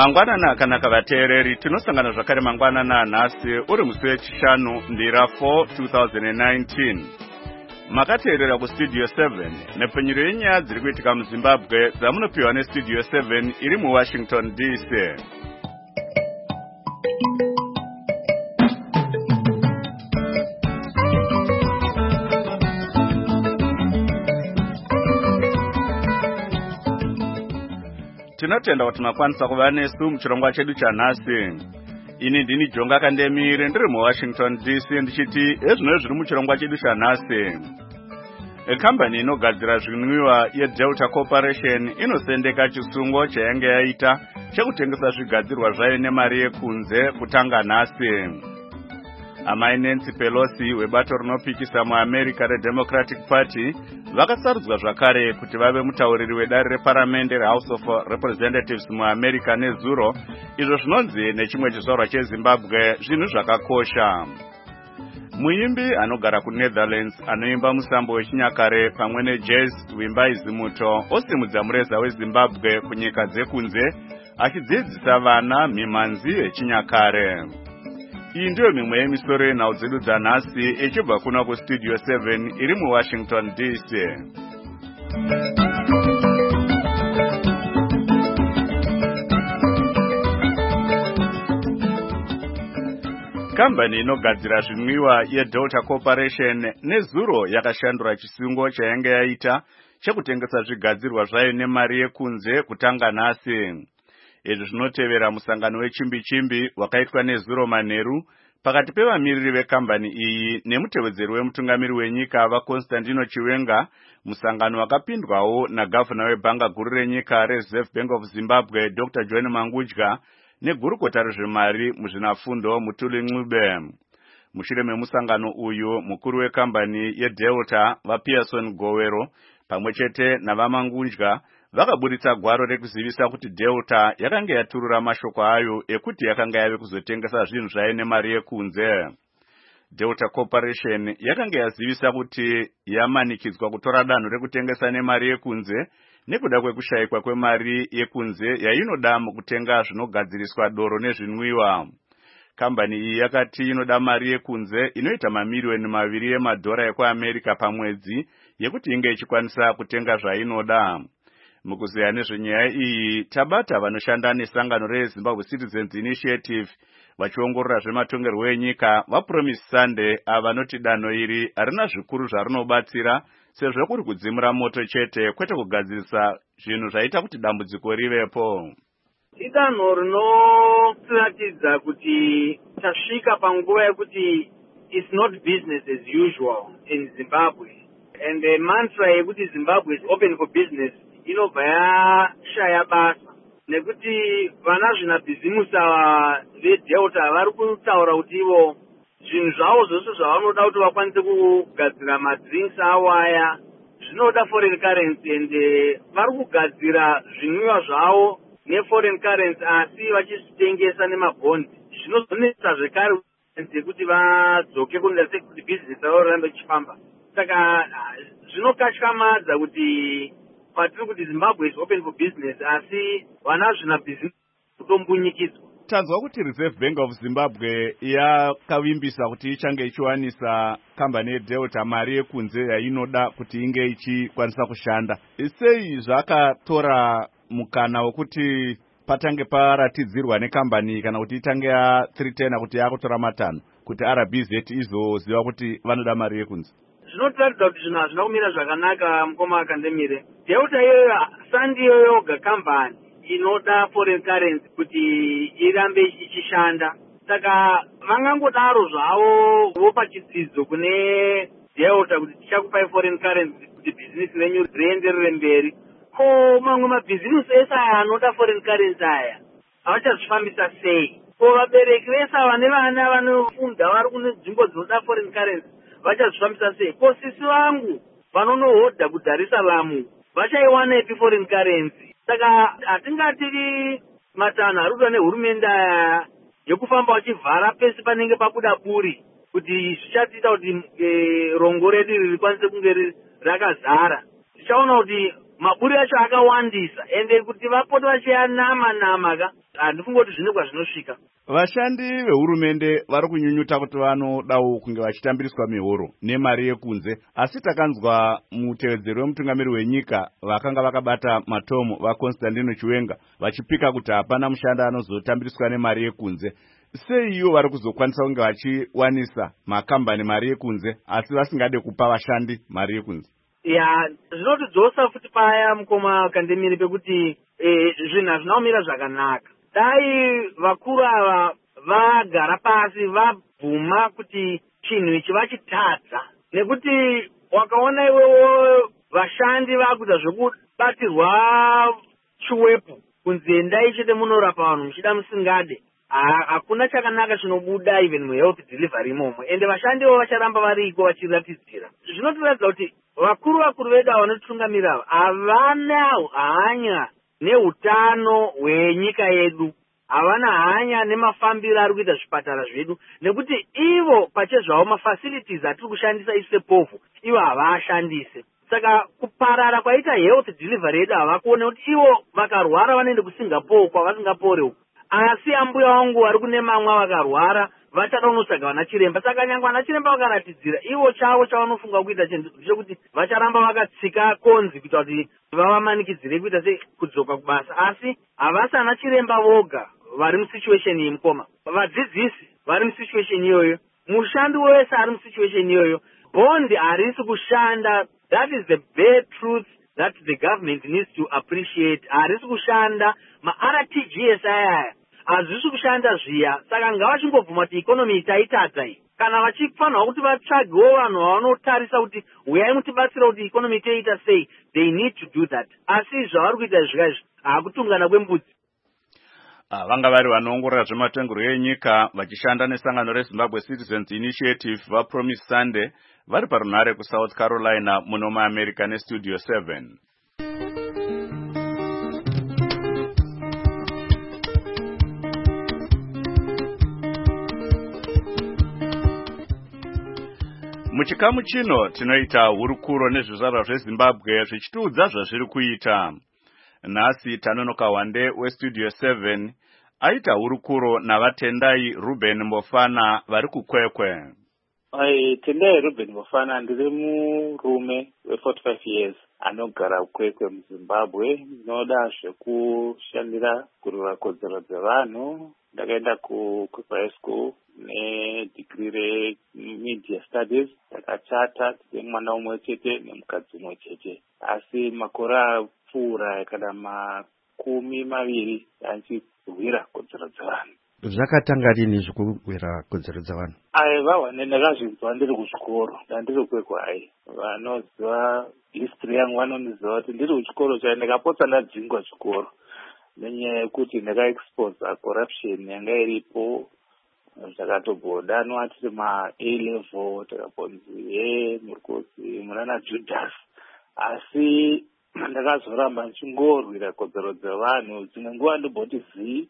Mangwanana akanaka vateereri, tinosangana zvakare mangwanana nhasi uri musi wechishanu ndira 4 2019. Makateerera kustudio 7 nepfenyuro yenyaya dziri kuitika muZimbabwe dzamunopiwa nestudio 7 iri muWashington DC. Tinotenda kuti makwanisa kuva nesu muchirongwa chedu chanhasi. Ini ndini Jonga Kandemire ndiri muWashington DC ndichiti ezvino zviri muchirongwa chedu chanhasi. Kambani inogadzira zvinwiwa yeDelta Corporation inosendeka chisungo chayange yaita chekutengesa zvigadzirwa zvayo nemari yekunze kutanga nhasi. Amai Nancy Pelosi webato rinopikisa muAmerica reDemocratic Party vakasarudzwa zvakare kuti vave mutauriri wedare reparamende reHouse of Representatives muAmerica nezuro, izvo zvinonzi nechimwe chizvarwa cheZimbabwe zvinhu zvakakosha. Muimbi anogara kuNetherlands anoimba musambo wechinyakare pamwe nejazz Wimbai Zimuto osimudza mureza weZimbabwe kunyika dzekunze achidzidzisa vana mimhanzi yechinyakare. Iyi ndiyo mimwe yemisoro yenhau dzedu dzanhasi ichibva kuna kustudio 7 iri muWashington DC. Kambani inogadzira zvinwiwa yeDelta Corporation nezuro yakashandura chisungo chayange yaita chekutengesa zvigadzirwa zvayo nemari yekunze kutanga nhasi. Izvi zvinotevera musangano wechimbi-chimbi wakaitwa nezuro manheru pakati pevamiriri vekambani iyi nemutevedzeri wemutungamiri wenyika vaConstantino Chiwenga, musangano wakapindwawo nagavhana webhanga guru renyika reReserve Bank of Zimbabwe Dr. John Mangudya negurukota rezvemari muzvinafundo Mutuli Ncube. Mushure memusangano uyu mukuru wekambani yeDelta vaPearson Gowero pamwechete navamangudya vakaburitsa gwaro rekuzivisa kuti Delta yakanga yaturura mashoko ayo ekuti yakanga yave kuzotengesa zvinhu zvayo nemari yekunze. Delta Corporation yakanga yazivisa kuti yamanikidzwa kutora danho rekutengesa nemari yekunze nekuda kwekushayikwa kwemari yekunze yainoda mukutenga zvinogadziriswa doro nezvinwiwa. Kambani iyi yakati inoda mari yekunze inoita mamiliyoni 2 emadhora ekuAmerica pamwedzi yekuti inge ichikwanisa kutenga zvainoda. Mukuzeya nezvenyaya iyi tabata vanoshanda nesangano reZimbabwe Citizens Initiative vachiongorora zvematongerwo enyika vaPromise Sunday avanoti danho iri harina zvikuru zvarinobatsira sezvo kuri kudzimura moto chete kwete kugadzirisa zvinhu zvaita kuti dambudziko rivepo. Idanho rinotiratidza kuti tasvika panguva yekuti it's not business as usual in Zimbabwe, and the mantra yekuti Zimbabwe is open for business inobva yashaya basa, nekuti vana zvinabhizimusi ava veDelta vari kutaura kuti ivo zvinhu zvavo zvose zvavanoda kuti vakwanise kugadzira madrinks avo aya zvinoda foreign currency, and vari kugadzira zvinwiwa zvavo neforeign currency asi vachizvitengesa nemabhondi. Zvinozonetsa zvekare kuti vadzoke kunze kuti business ravo rirambe richifamba. Saka zvinokatyamadza kuti patiri kuti Zimbabwe is open for business asi vana zvina business kutombunyikidzwa. Tanzwa kuti Reserve Bank of Zimbabwe yakavimbisa kuti ichange ichiwanisa kambani yeDelta mari yekunze yainoda kuti inge ichikwanisa kushanda. Sei zvakatora mukana wekuti patange paratidzirwa nekambani kana kuti itange ya310 kuti yakutora matanho kuti RBZ izoziva kuti vanoda mari yekunze? Zvinotaridza kuti zvinhu hazvina kumira zvakanaka mukoma Kandemire. Delta iyoyo sandiyo yoga kambani inoda foreign currency kuti irambe ichishanda. Saka vangangodaro zvavo vopa chidzidzo kune Delta kuti tichakupai foreign currency kuti bhizinesi renyu rienderere mberi. Ko mamwe mabhizinesi ese aya anoda foreign currency aya avachazvifambisa sei? Ko vabereki vese vane vana vanofunda vari kune nzvimbo dzinoda foreign currency vachazvifambisa sei? Ko sisi vangu vanonohodha kuDar es Salaam vachaiwana ipi foreign currency? Saka hatingati matanho ari kuda nehurumende aya yekufamba vachivhara pese panenge pabuda buri kuti zvichatiita kuti rongo redu rikwanise kunge rakazara. Tichaona kuti maburi acho akawandisa ende kuti vapote vachiyanama ka handifunga kuti zvine kwazvinosvika. Vashandi vehurumende vari kunyunyuta kuti vanodawo kunge vachitambiriswa mihoro nemari yekunze, asi takanzwa mutevedzeri wemutungamiri wenyika vakanga vakabata matomo vaConstantino Chiwenga vachipika kuti hapana mushandi anozotambiriswa nemari yekunze. Sei ivo vari kuzokwanisa kunge vachiwanisa makambani mari yekunze asi vasingade kupa vashandi mari yekunze? Zvinotidzosa futi paya mukoma Kandemire pekuti zvinhu hazvina kumira zvakanaka. Dai vakuru ava vagara pasi vabvuma kuti chinhu ichi vachitadza, nekuti wakaona iwewo vashandi vakuita zvekubatirwa chiwepo kunzi endai chete munorapa vanhu muchida musingade. Hakuna chakanaka chinobuda even muhealth delivery imomo, ende vashandiwo vacharamba variko vachiratidzira. Zvinotiratidza kuti vakuru vedu ava vanotitungamira ava havana hanya neutano hwenyika yedu, havana hanya nemafambiro ari kuita zvipatara zvedu, nekuti ivo pachezvavo mafacilities atiri kushandisa isu sepofu ivo havashandise. Saka kuparara kwaita health delivery yedu havakuona kuti ivo vakarwara vanoende kuSingapore kwavasingapore uku, asi ambuya vangu vari kune mamwe vakarwara vachada kunotsvaga vana chiremba. Saka nyangwe vana chiremba vakaratidzira ivo chavo chavanofunga kuita chekuti vacharamba vakatsika konzi kuita kuti vavamanikidzire kuita sekudzoka kubasa, asi havasi ana chiremba voga vari musituation iyi mukoma, vadzidzisi vari musituation iyoyo, mushandi wese ari musituation iyoyo. Bondi harisi kushanda. That is the bare truth that the government needs to appreciate. Harisi kushanda. Ma-RTGS aya hazvisi kushanda zviya. Saka ngavachingobvuma kuti ikonomi taitadza iyi. Kana vachifanirwa kuti vatsvagewo vanhu vanotarisa kuti uyai mutibatsira kuti ikonomi toita sei, they need to do that. Asi zvavari kuita zvikazvi haakutungana kwembudzi. Vanga vari vanoongorora zvematengero enyika vachishanda nesangano reZimbabwe Citizens Initiative vaPromise Sunday vari parunhare kuSouth Carolina muno muAmerica neStudio 7. Muchikamu chino tinoita hurukuro nezvizvarwa zveZimbabwe zvichitiudza zvazviri kuita. Nhasi Tanonoka Wande weStudio 7 aita hurukuro navatendai Ruben Mbofana vari kukwekwe. Tendai Ruben Mbofana ndiri murume we45 years anogara kukwekwe muZimbabwe. Ndinoda zvekushandira kurwira kodzero dzevanhu. Ndakaenda kuKwekwe High School nedegree remedia studies. Takachata tine mwana umwe chete nemukadzi umwe chete, asi makore apfuura kana 20 andichirwira kodzero dzevanhu. Zvakatanga rini zvekuwira kodzero dzevanhu? Aiwa, ndakazvinzwa ndiri kuchikoro, ndandiri kwekwe hai. Vanoziva history yangu vanoniziva kuti ndiri kuchikoro chaio ndakapotsa ndadzingwa chikoro nenyaya yekuti ndakaexpose corruption yanga iripo. Zvakatogodanwa tiri ma-A level takaponzi murikosi munana Judas, asi ndakazoramba ndichingorwira kodzero dzevanhu. Dzimwe nguva ndibhotizivi,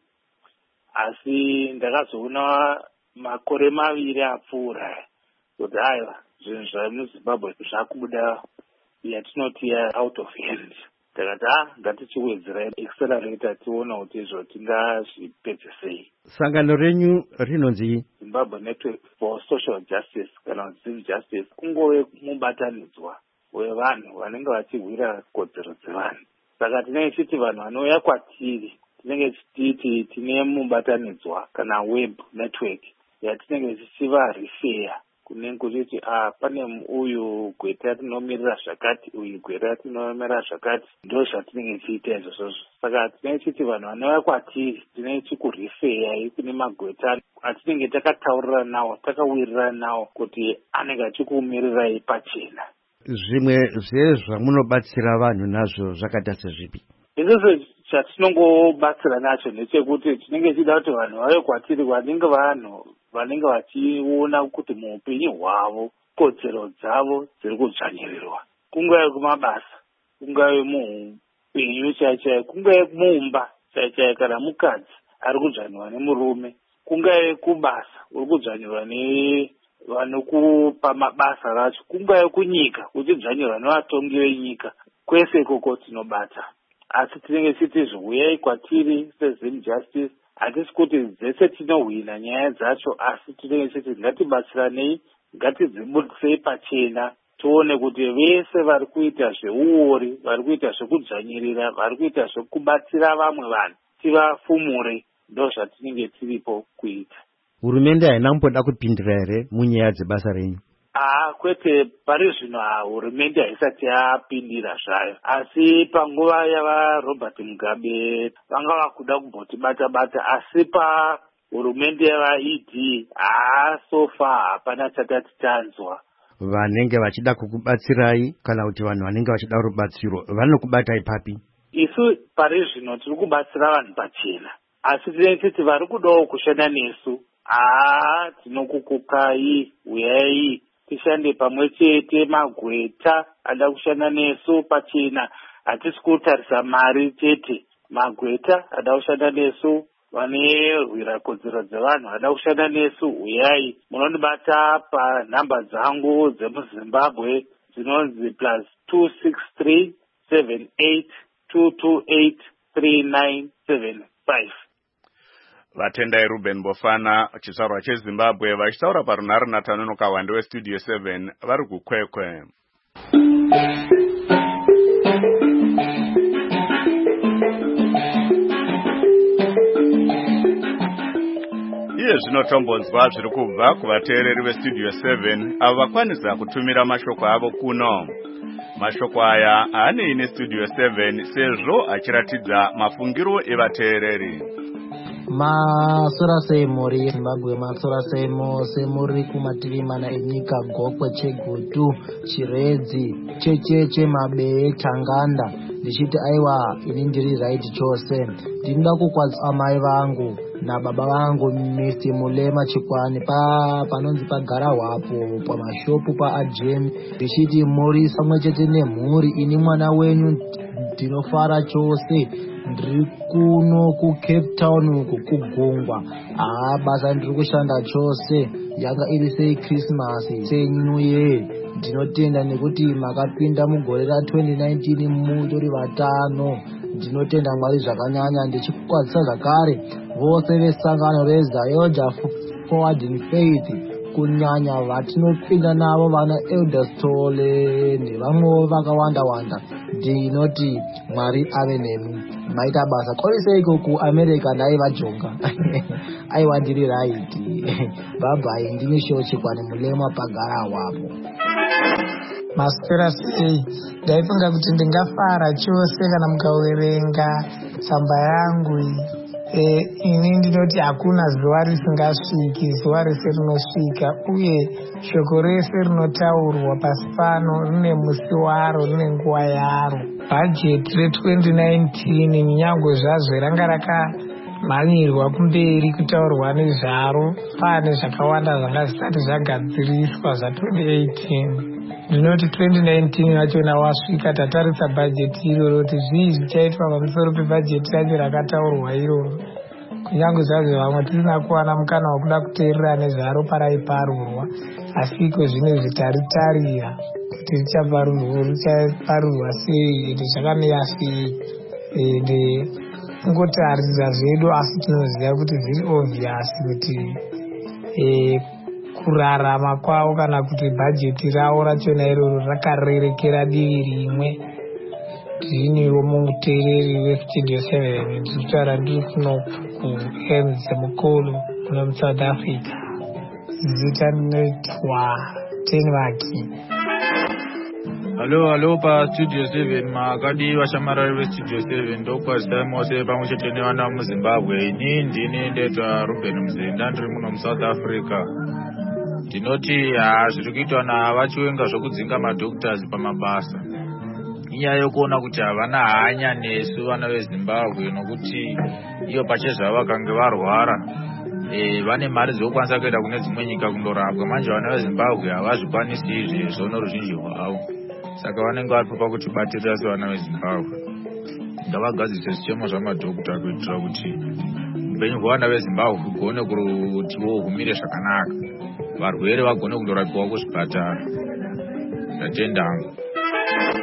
asi ndakazoona makore 2 apfuura kuti aiwa zvinhu zvamuZimbabwe zvakubuda yatinoti out of hand. Takati ngatichiwedzera accelerator tiona kuti izvo tingazvipedze sei. Sangano renyu rinonzi Zimbabwe Network for Social Justice kana Civil Justice, kungove mubatanidzwa wevanhu vanenge vachirwira kodzero dzevanhu. Saka tinenge tichiti vanhu vanouya kwatiri tinenge tichiti tine mubatanidzwa kana web network yatinenge tichiva refer kunenge kuti pane uyu gweta ratinomirira zvakati, uyu gweta ratinomirira zvakati, ndo zvatinenge tichiita izvozvo. Saka tinenge tichiti vanhu vanouya kwatiri tinenge tichikureferai kune magweta atinenge takataurira nawo, takawirirana nawo kuti anenge achikumirirai pachena. Zvimwe zvezvamunobatsira vanhu nazvo zvakaita sezvipi? Izvozvo chatinongobatsira nacho ndechekuti tinenge tichida kuti vanhu vauye kwatiri vanenge vachiona kuti muupenyu hwavo kodzero dzavo dziri kudzvanyirirwa, kungave kumabasa, kungave muupenyu chaichai, kungave muumba chaichai, kana mukadzi ari kudzvanyirwa nemurume, kungave kubasa uri kudzvanyirwa vanokupa mabasa racho, kungave kunyika uchidzvanyirwa nevatongi venyika, kwese ikoko tinobata. asi tinenge tichiti zviuyai kwatiri sezim justice. Hatisi kuti dzese tinohwina nyaya dzacho, asi tinenge tichiti ngatibatsiranei, ngatidzibudisei pachena, tione kuti vese vari kuita zveuori, vari kuita zvekudzvanyirira, vari kuita zvekubatsira vamwe vanhu, tivafumure. Ndo zvatinenge tiripo kuita. Hurumende haina kumboda kupindira here munyaya dzebasa renyu? Kwete, pari zvino hurumende haisati yapindira zvayo, asi panguva yavaRobert Mugabe vanga vakuda kumbotibata-bata, asi pahurumende yavaED sofa hapana chatati tanzwa. Vanenge vachida kukubatsirai kana kuti vanhu vanenge vachida rubatsiro vanokubatai papi? Isu pari zvino tiri kubatsira vanhu pachena, asi tinenge vari kudawo kushanda nesu. Tinokukukai, uyai tishande pamwe chete. Magweta ada kushanda nesu pachena, hatisi kutarisa mari chete. Magweta ada kushanda nesu, vanerwira kodzero dzevanhu ada kushanda nesu. Uyai, munondibata panhamba dzangu dzemuZimbabwe dzinonzi +263 78 228 3975. Vatendai Ruben Bofana, chizvarwa cheZimbabwe, vachitaura parunhare naTanonoka Wande weStudio 7 vari kukwekwe. Iye zvinotombonzwa zviri kubva kuvateereri veStudio 7 avo vakwanisa kutumira mashoko avo kuno. Mashoko aya haanei neStudio 7 sezvo achiratidza mafungiro evateereri. Masora sei muri Zimbabwe, masora sei muri kumativi mana enyika, Gokwe, Chegutu, Chiredzi, Checheche, Mabee, Tanganda. Ndichiti aiwa, ini ndiri right chose. Ndinoda kukwadzisa amai vangu nababa vangu Mr. Mulema Chikwani panonzi pagara wapo pamashopu paAjemi. Ndichiti muri samwe chete nemhuri, ini mwana wenyu ndinofara chose. Ndiri kuno kuCape Town uko kugungwa. Basa ndiri kushanda chose. Yanga iri sei Christmas, sei New Year. Ndinotenda nekuti makapinda mugore ra2019 mutori vatano. Ndinotenda Mwari zvakanyanya. Ndichikukwadzisa zvakare vose vesangano reZayoja Forward in Faith, kunyanya vatinopinda navo vana Elder Stole nevamwewo vakawanda-wanda. Ndinoti Mwari ave nemi. Maita basa koiseiko kuAmerica ndaivajonga. Aiwa ndiri right. Bye-bye, ndini Show Chikwani Mulema pagara wapo. Maswera sei, ndaifunga kuti ndingafara chose kana mukaverenga tsamba yangu iyi. Ini ndinoti hakuna zuva risingasviki, zuva rese rinosvika, uye shoko rese rinotaurwa pasi pano rine musi waro, rine nguva yaro. Bhajeti re2019 nyangwe zvazvo ranga rakamhanyirwa kumberi kutaurwa nezvaro, pane zvakawanda zvanga zvisati zvagadziriswa zva2018. Ndinoti 2019 vachona wasvika, tatarisa bhajeti iroro kuti zvii zvichaitwa pamusoro pebhajeti racho rakataurwa iroro. Kunyange zvazvo vamwe tisina kuwana mukana wekuda kuteerera nezvaro paraiparurwa, asi iko zvino zvitaritarira kuti richaparurwa sei ende zvakamira sei. Ende kungotaridza zvedu, asi tinoziva kuti zviri obvious kuti kurarama kwavo kana kuti bhajeti ravo rachona iroro rakarerekera divi rimwe. Ndiniwo muteereri weStudio 7 ndiri kutaura ndiri kuno kuEmze Mukolo kuno muSouth Africa. Zita rinoitwa Tenvaki. Halo paStudio 7 makadi vashamarari veStudio 7 ndokwazisai mose pamwe chete nevana muZimbabwe. Ini ndini ndetwa Ruben Muzinda ndiri muno muSouth Africa. Ndinoti zviri kuitwa navachiwenga zvokudzinga madhoktors pamabasa. Inyaya yokuona kuti havana hanya nesu vana veZimbabwe, nokuti iyo pachezvavo vakange varwara vane mari dzokwanisa kuenda kune dzimwe nyika kundorapwa. Manje vana veZimbabwe havazvikwanisi izvezvo noruzhinji rwavo, saka vanenge varipa kuti batirira sevana veZimbabwe. Ngavagadzise zvichemo zvamadhokota kuitira kuti upenyu hwevana veZimbabwe hugone kuti humire zvakanaka, varwere vagone kundorapiwa kuzvipatara. Ndatenda hangu.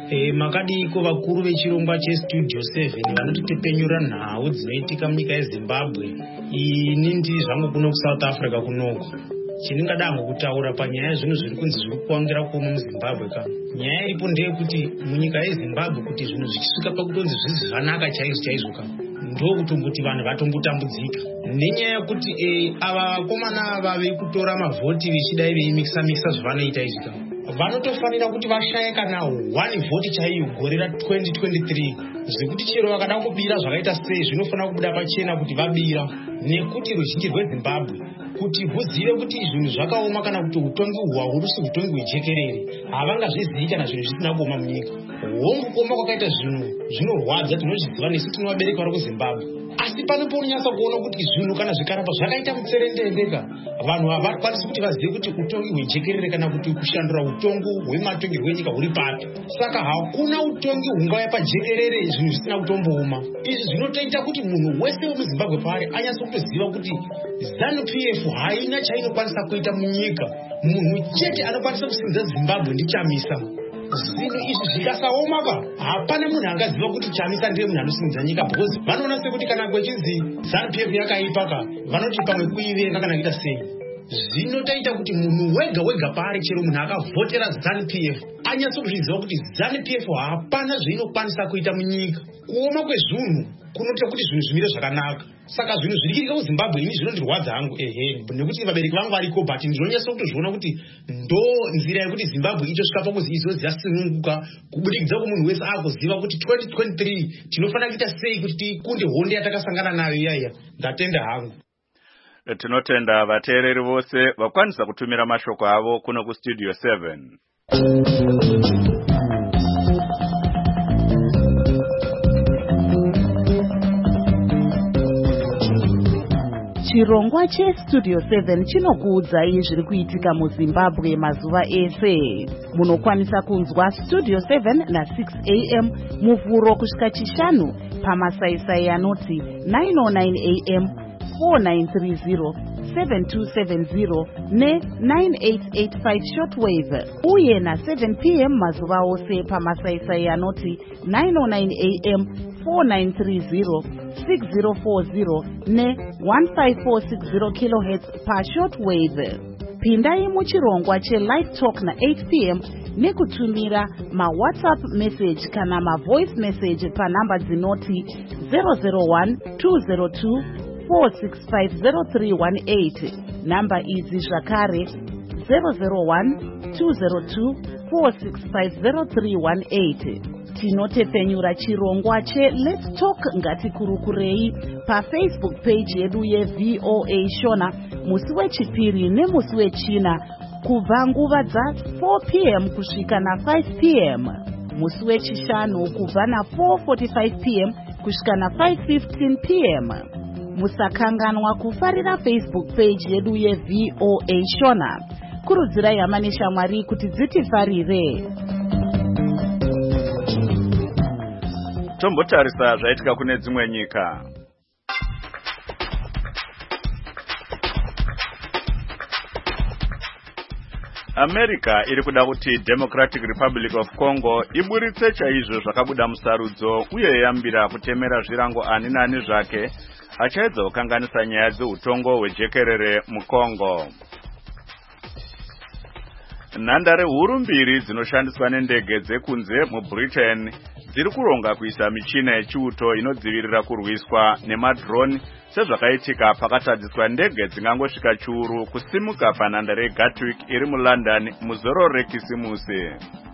Makadiko vakuru vechirongwa chestudio 7 vanotipenyura nhau dzinoitika munyika yeZimbabwe. Ini ndiri zvangu kuno kuSouth Africa kunoko. Chandingada kutaura panyaya zvinhu zviri kunzi zviri kuwangira kuno muZimbabwe ka. Nyaya iripo ndeyekuti munyika yeZimbabwe kuti zvinhu zvichisvika pakutonzi zvisi zvanaka chaizvo ka. Ndokutomboti vanhu vatombotambudzika. Nenyaya yekuti ava vakomana ava vekutora mavhoti vechidai veimikisa zvavanoita izvi ka. Vanotofanira kuti vashaye kana 1 vhoti chaiyo gore ra 2023 zvekuti chero vakada kubira zvakaita sei zvinofanira kubuda pachena kuti vabira, nekuti ruzhinji rweZimbabwe kuti huzive kuti zvinhu zvakaoma kana kuti utongi hwahurusi utongi hwejekerere havangazvizivi kana zvinhu zvisina kuoma munyika. Hongu kuoma kwakaita zvinhu zvinorwadza tinozviziva nesu tino vabereki vari kuZimbabwe, asi panopo unonyatsa kuona kuti zvinhu kana zvikaramba zvakaita mutserendendeka vanhu havakwanisi kuti vazive kuti utongi hwejekerere kana kuti kushandura utongi hwematongi hwenyika huri papi. Saka hakuna utongi hungauya pajekerere zvinhu zvisina kutombooma. Izvi zvinotoita kuti munhu wese wemuZimbabwe paari anyatsa kutoziva kuti ZANU-PF haina chainokwanisa kuita munyika. Munhu chete anokwanisa kusimudza Zimbabwe ndiChamisa. Zvinhu izvi zvikasaoma ka hapana munhu angaziva kuti Chamisa ndiye munhu anosimudza nyika, because vanoona sekuti kana kwechinzi ZANU-PF yakaipa ka vanoti pamwe kuivenga kana kuita sei. Zvinotaita kuti munhu wega paari chero munhu akavhotera ZANU-PF anyatsa kuzviziva kuti ZANU-PF hapana zvainokwanisa kuita munyika. Kuoma kwezvinhu kunoita kuti zvinhu zvimire zvakanaka. Saka zvinhu zviri kuitika kuZimbabwe ini zvinondirwadza hangu nekuti vabereki vangu variko, but ndinonyatsa kutozviona kuti ndo nzira yekuti Zimbabwe itosvika pakuzi izodzi yasununguka kubudikidza kwomunhu wese akuziva kuti 2023 tinofanira kuita sei kuti tikunde hondo yatakasangana nayo iyaiya. Ndatenda hangu. Tinotenda vateereri vose vakwanisa kutumira mashoko avo kuno kustudio 7. Chirongwa chestudio 7 chinokuudzai zviri kuitika muZimbabwe mazuva ese. Munokwanisa kunzwa studio 7 na 6 am muvhuro kusvika chishanu pamasaisai anoti 909 am 4930 7270 ne9885 shortwave uye na 7 pm mazuva ose pamasaisai anoti 909 am 4930 6040 ne1546 kHz pashortwave. Pindai muchirongwa chelive talk na 8 pm nekutumira mawhatsapp message kana mavoice message panhamba dzinoti 001 202 4650318. Namba idzi zvakare 001 202 4650318. Tinotepenyura chirongwa Let's Talk Ngatikurukurei paFacebook page yedu yeVOA Shona musi wechipiri nemusi wechina kubva nguva dza4 pm kusvika na 5 pm, musi wechishanu kubva na 4:45 pm kusvika na 5:15 pm. Musakanganwa kufarira Facebook page yedu yeVOA Shona. Kurudzirai hama neshamwari kuti dzitifarire. Tombotarisa zvaitika kune dzimwe nyika. America iri kuda kuti Democratic Republic of Congo iburitse chaizvo zvakabuda musarudzo uye yambira kutemera zvirango ani nani zvake achaedza kukanganisa nyaya dzeutongo hwejekerere muCongo. Nhandare huru mbiri dzinoshandiswa nendege dzekunze muBritain dziri kuronga kuisa michina yechiuto inodzivirira kurwiswa nemadrone sezvakaitika pakatadziswa ndege dzingangosvika chiuru kusimuka panhandare yeGatwick iri muLondon muzoro rekisimusi.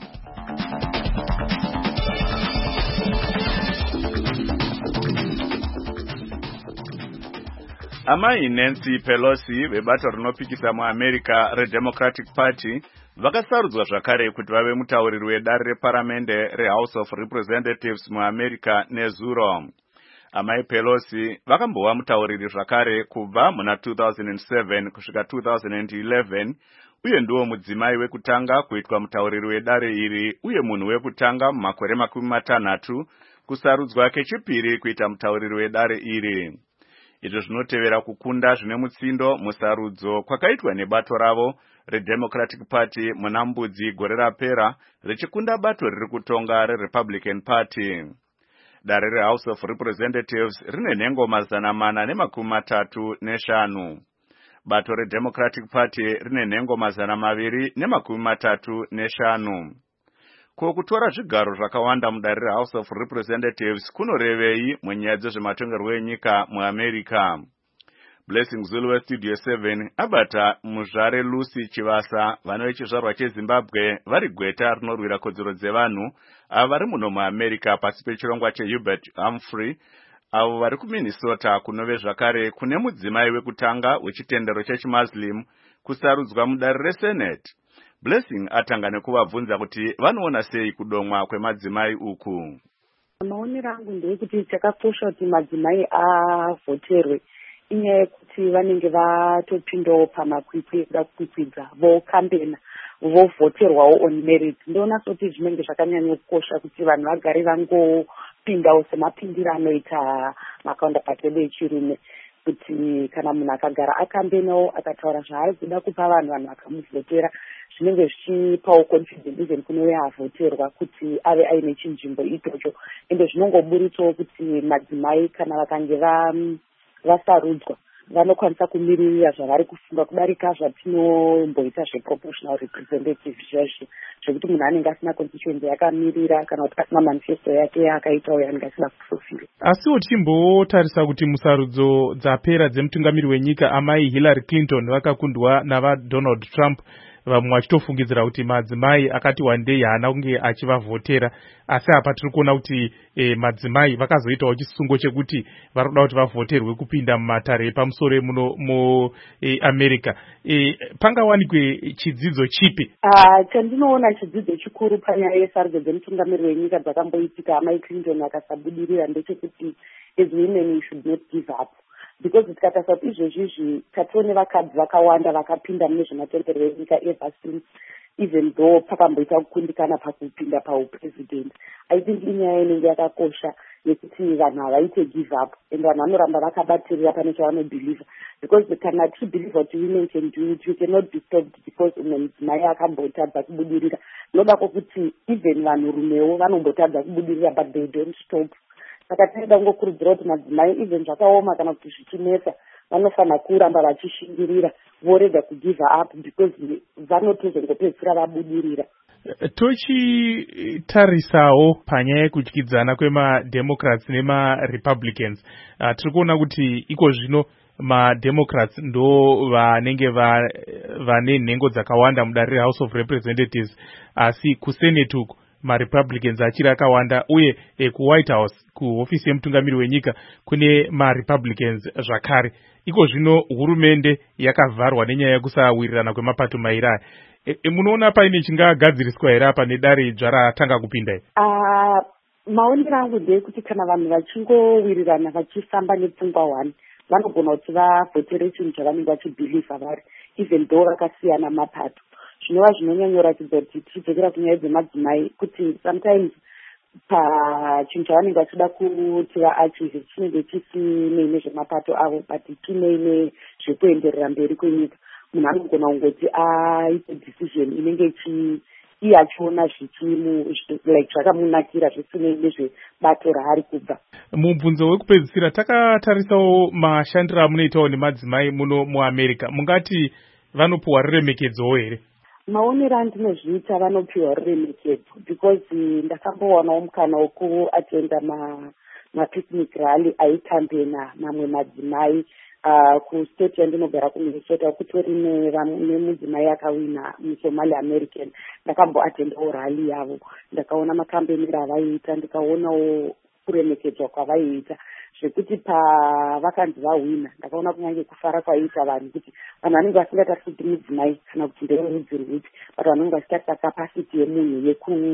Amai Nancy Pelosi vebato rinopikisa muAmerica reDemocratic Party vakasarudzwa zvakare kuti vave mutauriri wedare reparamende reHouse of Representatives muAmerica nezuro. Amai Pelosi vakambova mutauriri zvakare kubva muna 2007 kusvika 2011 uye ndiwo mudzimai wekutanga kuitwa mutauriri wedare iri uye munhu wekutanga mumakore 60 kusarudzwa kechipiri kuita mutauriri wedare iri. Izvo zvinotevera kukunda zvine mutsindo musarudzo kwakaitwa nebato ravo reDemocratic Party muna Mbudzi gore rapera richikunda bato riri kutonga reRepublican Party. Dare reHouse of Representatives rine nhengo 435. Bato reDemocratic Party rine nhengo 235. Kutora zvigaro zvakawanda mudare reHouse of Representatives kunorevei munyaya dzezvematongerwo enyika muAmerica. Blessing Zulu weStudio 7 abata muzvare Lucy Chivasa vano vechizvarwa cheZimbabwe vari gweta rinorwira kodzero dzevanhu avo vari muno muAmerica pasi pechirongwa cheHubert Humphrey avo vari kuMinnesota kunove zvakare kune mudzimai wekutanga wechitendero chechiMuslim kusarudzwa mudare reSenate. Blessing atanga nekuvabvunza kuti vanoona sei kudomwa kwemadzimai uku. Maonero angu ndeyekuti chakakosha kuti madzimai avhoterwe inyaya yekuti vanenge vatopindawo pamakwikwi ekuda kukwikwidza vokambena vovhoterwawo on merit. Ndoona kuti zvinenge zvakanyanya kukosha kuti vanhu vagare vangopindawo semapindiro anoita makaundapati edu echirume, kuti kana munhu akagara akambenawo akataura zvaari kuda kupa vanhu vakamuvhotera zvinenge zvichipawo confidence even kune uyo avhoterwa kuti ave aine chinzvimbo ichocho. Ende zvinongoburitsawo kuti madzimai kana vakange vasarudzwa vanokwanisa kumiririra zvavari kufunga kudarika zvatinomboita zveproportional representative zvazvo, zvekuti munhu anenge asina constituency yakamirira kana kuti asina manifesto yake akaitawo yaanenge asida kufulfila. Asiwo timbotarisa kuti musarudzo dzapera dzemutungamiri wenyika amai Hillary Clinton vakakundwa navaDonald Trump, vamwe vachitofungidzira kuti madzimai akati wandei haana kunge achivavhotera, asi apa tiri kuona kuti madzimai vakazoitawo chisungo chekuti vari kuda kuti vavhoterwe kupinda mumatare epamusoro muno muAmerica. Pangawanikwe chidzidzo chipi? Chandinoona chidzidzo chikuru panyaya yesarudzo dzemutungamiri wenyika dzakamboitika amai Clinton akasabudirira ndechekuti as women we should not give up. Because tikatasa kuti izvozvizvi tatione vakadzi vakawanda vakapinda mune zvematongerwo enyika ever since, even though pakamboita kukundikana pakupinda paupresident. I think inyaya inenge yakakosha yekuti vanhu havaite give up and vanhu vanoramba vakabatirira pane chavanobheliva, because kana tichibheliva kuti women can do it, you cannot be stopped because umwe mudzimai akambotadza kubudirira. Noda kuti even vanhurumewo vanombotadza kubudirira but they don't stop. Saka tinoda kungokurudzira kuti madzimai even zvakaoma kana kuti zvichinetsa vanofanira kuramba vachishingirira vorega kugive up because vanotozongopedzisira vabudirira. Tochitarisawo panyaya yekudyidzana kwemaDemocrats nemaRepublicans, tiri kuona kuti iko zvino maDemocrats ndo vanenge vane nhengo dzakawanda mudare reHouse of Representatives, asi kuSenate uku maRepublicans achiri akawanda, uye kuWhite House kuhofisi yemutungamiri wenyika kune maRepublicans zvakare. Iko zvino hurumende yakavharwa nenyaya yekusawirirana kwemapato mairi aya. Munoona paine chingagadziriswa here apa nedare dzva ratanga kupinda here? Maonero angu ndeyekuti kana vanhu vachingowirirana vachifamba nepfungwa one vanogona kuti vavhotere chinhu chavanenge vachibhiliva vari, even though vakasiyana mapato. Zvinova zvinonyanyoratidza kuti tichidzokera kunyaya dzemadzimai kuti sometimes pachinhu chavanenge vachida kuti vaachieve chinenge chisine nezvemapato avo but chineine zvekuenderera mberi kwenyika. Munhu anogona kungoti aite decision inenge iye achiona zvakamunakira zvisinei nezvebato raari kubva. Mubvunzo wekupedzisira takatarisawo mashandiro amunoitawo nemadzimai muno muAmerica, mungati vanopiwa ruremekedzowo here? Maonero andinozviita vanopiwa ruremekedzo because ndakambowanawo mukana wekuatenda mapicnic rally aitambena mamwe madzimai kustate yandinogara kuMinnesota, kutori nemudzimai akawina muSomali American. Ndakamboatendawo rally yavo, ndakaona makambenero avaiita, ndikaonawo kuremekedzwa kwavaiita, zvekuti pavakanzi vahwina ndakaona kunyange kufara kwaiita vanhu kuti vanhu vanenge vasingatarisi kuti mudzimai kana kuti ndeverudzi rwupi, but vanenge vachitarisa capacity yemunhu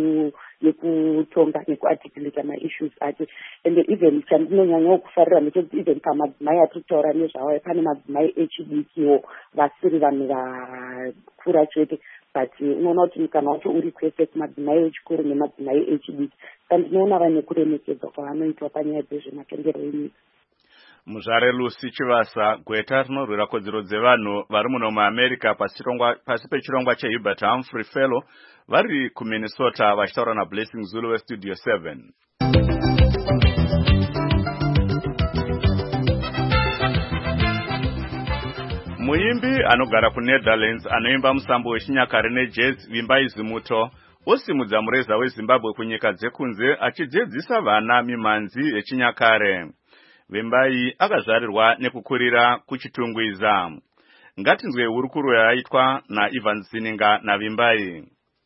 yekutonga nekuarticulata maissues ake. And even chandinonyanyawo kufarira ndechekuti even pamadzimai atiri kutaura nezvavo pane madzimai echidikiwo vasiri vanhu vakura chete, but unoona kuti mukana wacho uri kwese kumadzimai echikuru nemadzimai echidiki. Saka ndinoona vane kuremekedzwa kwavanoitwa panyaya dzezvematongero enyika. Muzvare Lucy Chivasa gweta rinorwira kodzero dzevanhu vari muno muAmerica pasi pechirongwa cheHubert Humphrey Fellow vari kuMinnesota vachitaura naBlessing Zulu weStudio 7. Muimbi anogara kuNetherlands anoimba musambo wechinyakare nejazz Vimbai Zimuto osimudza mureza weZimbabwe kunyika dzekunze achidzidzisa vana mimanzi yechinyakare. Vimbai akazvarirwa nekukurira kuchitungwiza. Ngatinzwe hurukuro yaitwa naIvan Zininga naVimbai.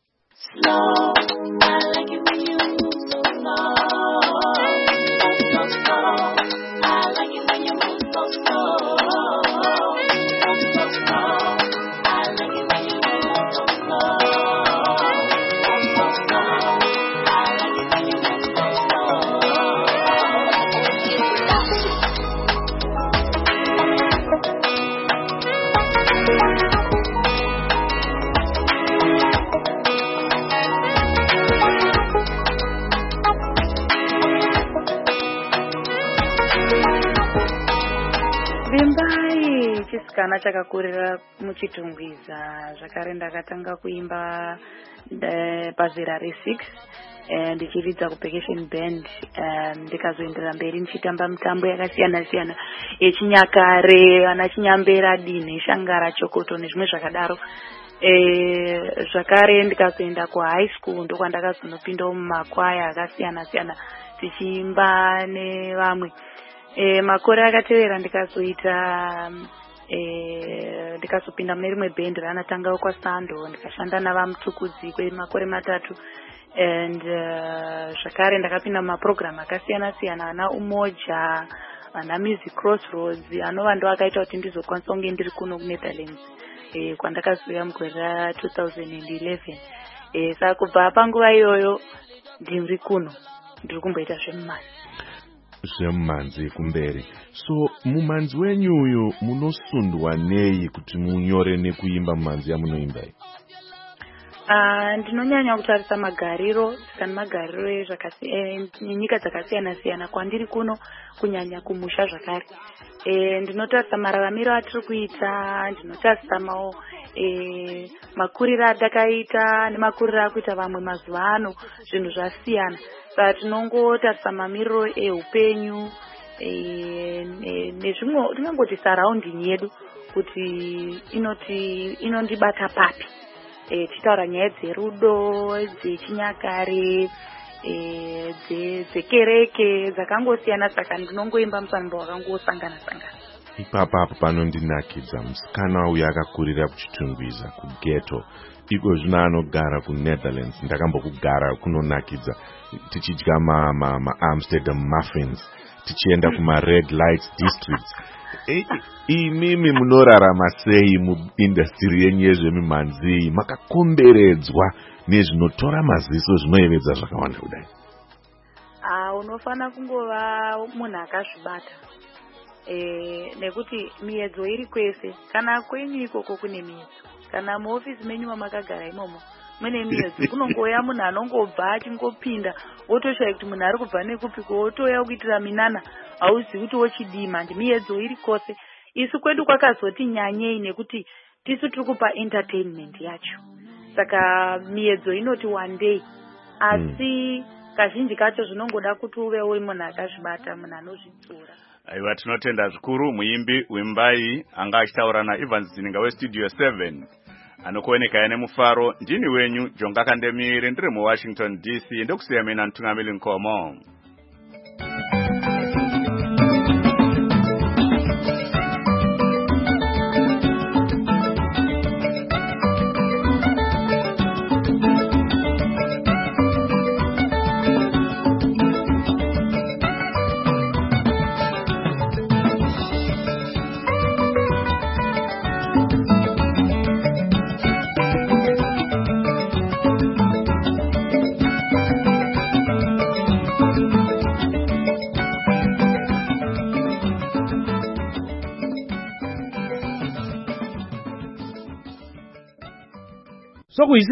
Chisikana chakakurira muchitungwiza zvakare ndakatanga kuimba pazera re6 ndichiridza kuPercussion band ndikazoendera mberi ndichitamba mitambo yakasiyana siyana yechinyakare ana chinyambera dinhe shangara chokoto nezvimwe zvakadaro. Zvakare ndikazoenda kuhigh school ndokwandakazonopinda mumakwaya akasiyana siyana tichiimba nevamwe. Makore akatevera ndikazoita ndikazopinda mune rimwe band ranatanga kwaSando ndikashanda navamutukudzi kwemakore 3 and zvakare ndakapinda mumaprogram akasiyana siyana ana Umoja ana Music Crossroads anova ndo akaita kuti ndizokwanisa kunge ndiri kuno kuNetherlands kwandakazouya mugore ra 2011. Saka kubva panguva iyoyo ndiri kuno ndiri kumboita zvemumanzi kumberi. So mumanzi wenyu uyu munosundwa nei kuti munyore nekuimba mumanzi yamunoimba? Ndinonyanya kutarisa magariro saka magariro nyika dzakasiyana siyana kwandiri kuno kunyanya kumusha zvakare. Ndinotarisa mararamiro atiri kuita, ndinotarisa makuriro atakaita nemakuriro akuita vamwe mazuva ano zvinhu zvasiyana. Saka tinongotarisa mamiriro eupenyu nezvimwe tinongoti surrounding yedu kuti inondibata papi. Tichitaura nyaya dzerudo dzechinyakare dzekereke dzakangosiyana saka ndinongoimba musambo wakangosangana sangana. Ipapo panondinakidza musikana uyu akakurira kuchitungwiza kughetto iko zvino anogara kuNetherlands. Ndakambokugara kunonakidza tichidya Amsterdam muffins tichienda kuma-red light districts. Imimi munorarama sei muindustry yenyu yezvemimanzi makakomberedzwa nezvinotora maziso zvinoyevedza zvakawanda kudai? Unofana kungova munhu akazvibata nekuti miedzo iri kwese. Kana kwenyu ikoko kune miedzo, kana muofisi menyu mamakagara imomo mune miedzo, kunongouya munhu anongobva achingopinda wotoshaya kuti munhu ari kubva nekupiko wotoya kuitira minana hauzivi kuti wochidima. Miedzo iri kwose. Isu kwedu kwakazoti nyanyei nekuti tisu tiri kupa entertainment yacho, saka miedzo inoti one day, asi kazhinji kacho zvinongoda kuti uvewo munhu akazvibata, munhu anozvitsura. Aiwa, tinotenda zvikuru muimbi Vimbai anga achitaura naIvan Zininga weStudio 7 anokuoneka nemufaro. Ndini wenyu Jonga Kandemire ndiri muWashington DC ndokusiya mina Ntungamili Nkomo. So